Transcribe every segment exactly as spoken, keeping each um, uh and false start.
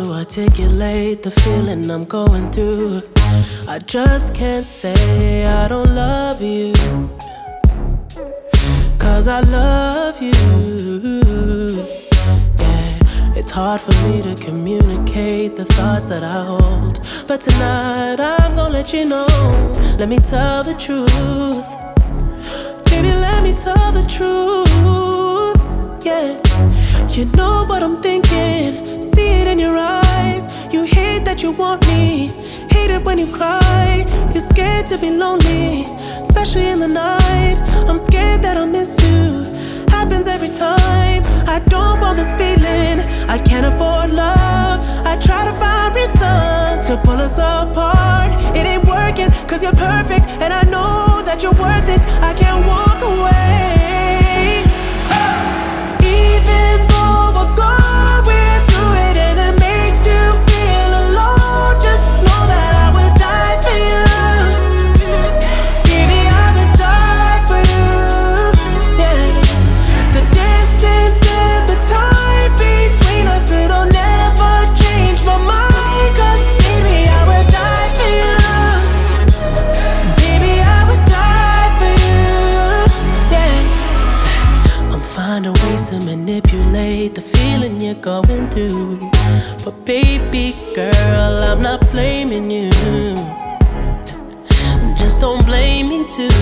to articulate the feeling I'm going through. I just can't say I don't love you, 'cause I love you. Yeah, it's hard for me to communicate the thoughts that I hold, but tonight I'm gonna let you know. Let me tell the truth. Baby, let me tell the truth. Yeah, you know what I'm thinking. See it in your eyes. You hate that you want me. Hate it when you cry. You're scared to be lonely, especially in the night. I'm scared that I'll miss you. Happens every time. I don't want this feeling. I can't afford love. I try to find reason to pull us apart. It ain't working, 'cause you're perfect, and I know that you're worth it. I can't walk away. Even though we're going through it and it makes you feel alone, just know that I would die for you. Baby, I would die for you. Yeah. The distance and the time between us, it'll never change my mind. 'Cause baby, I would die for you. Baby, I would die for you. Yeah. I'm finding ways to manipulate the feeling you're going through, but baby girl, I'm not blaming you. Just don't blame me too.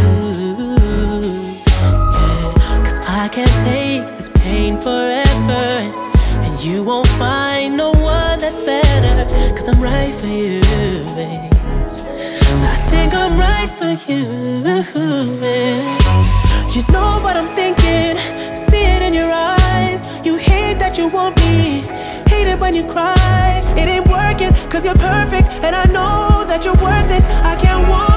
Yeah, 'cause I can't take this pain forever, and you won't find no one that's better. 'Cause I'm right for you, babe. I think I'm right for you, babe. You know what I'm thinking. See it in your eyes. You hate that you want me. Hate it when you cry. It ain't working, 'cause you're perfect, and I know that you're worth it. I can't walk